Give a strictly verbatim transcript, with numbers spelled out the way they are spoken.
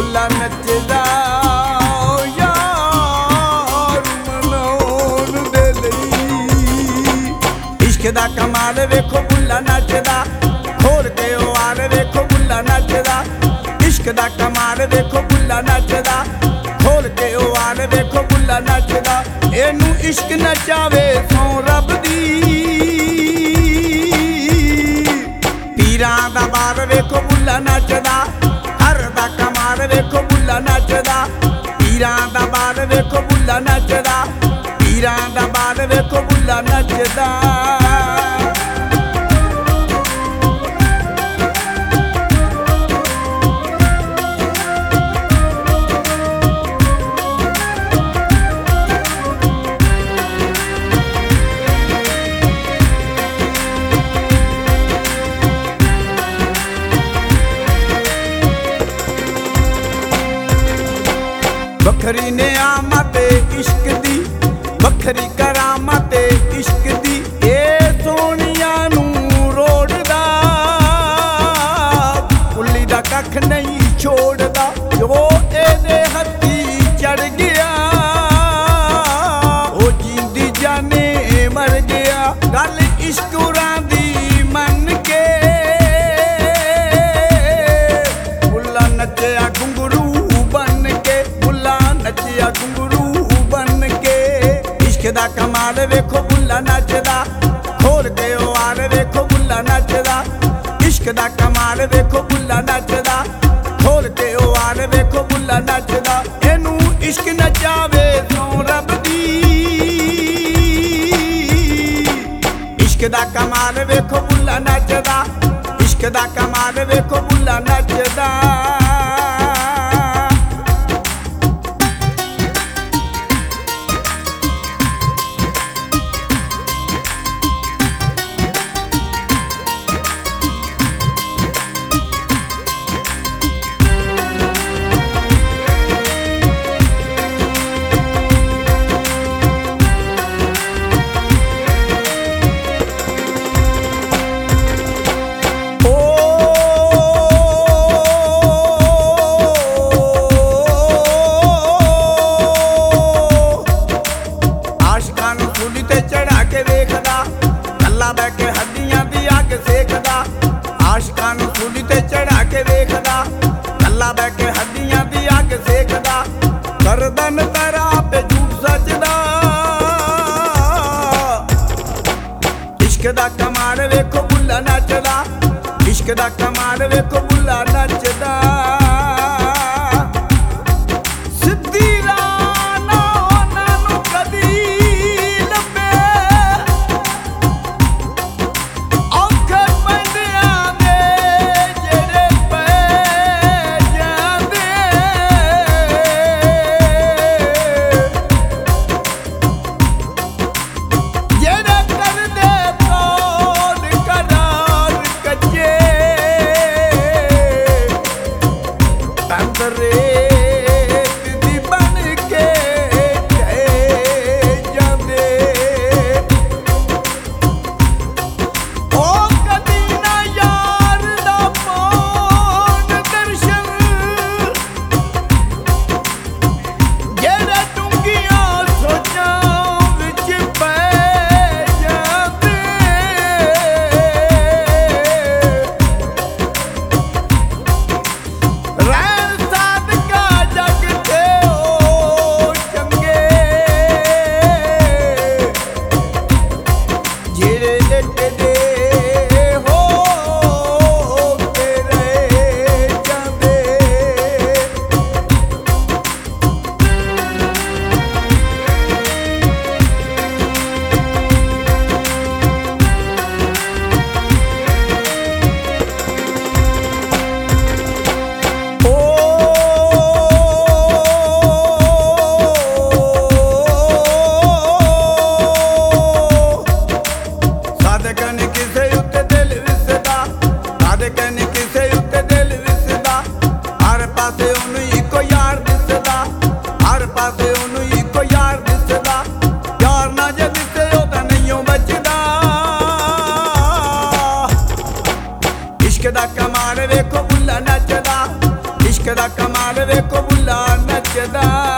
ਬੁੱਲਾ ਨੱਚਦਾ ਯਾਰ ਮਨਾਉਣ ਦੇ ਲਈ। ਇਸ਼ਕ ਦਾ ਕਮਾਲ ਵੇਖੋ ਬੁੱਲਾ ਨੱਚਦਾ, ਖੋਲ ਕੇ ਉਹ ਆਲ ਵੇਖੋ ਬੁੱਲਾ ਨੱਚਦਾ। ਇਸ਼ਕ ਦਾ ਕਮਾਲ ਵੇਖੋ ਬੁੱਲਾ ਨੱਚਦਾ, ਖੋਲ ਕੇ ਉਹ ਆਲ ਵੇਖੋ ਬੁੱਲਾ ਨੱਚਦਾ। ਇਹਨੂੰ ਇਸ਼ਕ ਨਚਾਵੇ ਸੌ ਰੱਬ ਦੀ, ਪੀਰਾਂ ਦਾ ਬਾਲ ਵੇਖੋ ਬੁੱਲਾ ਨੱਚਦਾ। ਹਰ ਦਾ ਕਮਾਲ ਵੇਖੋ ਬੁੱਲਾ ਨੱਚਦਾ, ਪੀਰਾਂ ਦਾ ਬਾਲ ਵੇਖੋ ਬੁੱਲਾ ਨੱਚਦਾ। ਪੀਰਾਂ ਦਾ ਬਾਲ ਵੇਖੋ ਬੁੱਲਾ ਨੱਚਦਾ। ਵੱਖਰੀ ਨਿਆਮਤ ਇਸ਼ਕ ਦੀ, ਵੱਖਰੀ ਕਰਾਮਤ ਇਸ਼ਕ ਦੀ। ਇਹ ਸੋਹਣੀਆਂ ਨੂੰ ਰੋੜਦਾ, ਕੁੱਲੀ ਦਾ ਕੱਖ ਨਹੀਂ ਛੋੜਦਾ। ਜੋ ਇਹਦੇ ਹੱਥੀ ਚੜ ਗਿਆ ਉਹ ਜੀਂਦੀ ਜਾਨੇ ਮਰ ਗਿਆ। ਗੱਲ ਇਸ਼ਕੁਰਾਂ ਦੀ ਮੰਨ ਕੇ ਬੁੱਲਾ ਨੱਚਿਆ ਘੁੰਗਰੂ ਬਣ ਕੇ, ਬੁੱਲਾ ਨੱਚਿਆ ਘੁੰਗਰੂ ਬਣ ਕੇ। ਇਸ਼ਕ ਦਾ ਕਮਾਲ ਵੇਖੋ ਬੁੱਲਾ ਨੱਚਦਾ, ਖੋਲ ਕੇ ਉਹ ਆਲ ਵੇਖੋ ਬੁੱਲਾ ਨੱਚਦਾ। ਇਸ਼ਕ ਦਾ ਕਮਾਲ ਵੇਖੋ ਬੁੱਲਾ ਨੱਚਦਾ, ਖੋਲ ਕੇ ਉਹ ਆਲ ਵੇਖੋ ਬੁੱਲਾ ਨੱਚਦਾ। ਇਹਨੂੰ ਇਸ਼ਕ ਨਚਾਵੇ ਸੌ ਰੱਬ ਦੀ, ਇਸ਼ਕ ਦਾ ਕਮਾਲ ਵੇਖੋ ਬੁੱਲਾ ਨੱਚਦਾ। ਇਸ਼ਕ ਦਾ ਕਮਾਲ ਵੇਖੋ ਬੁੱਲਾ ਨੱਚਦਾ। ਬਹਿ ਕੇ ਹੱਡੀਆਂ ਦੀ ਅੱਗ ਸੇਕਦਾ, ਆਸ਼ਕਾਂ ਨੂੰ ਸੂਲੀ ਤੇ ਚੜਾ ਕੇ ਵੇਖਦਾ। ਕੱਲਾ ਬਹਿ ਕੇ ਹੱਡੀਆਂ ਦੀ ਅੱਗ ਸੇਕਦਾ, ਗਰਦਨ ਤੇਰਾ ਤੇ ਝੂਠ ਸੱਜਦਾ। ਇਸ਼ਕ ਦਾ ਕਮਾਲ ਵੇਖੋ ਬੁੱਲਾ ਨੱਚਦਾ, ਇਸ਼ਕ ਦਾ ਕਮਾਲ ਵੇਖੋ ਬੁੱਲਾ ਨੱਚਦਾ। ਇਸ਼ਕ ਦਾ ਕਮਾਲ ਵੇਖੋ ਬੁੱਲਾ ਨੱਚਦਾ।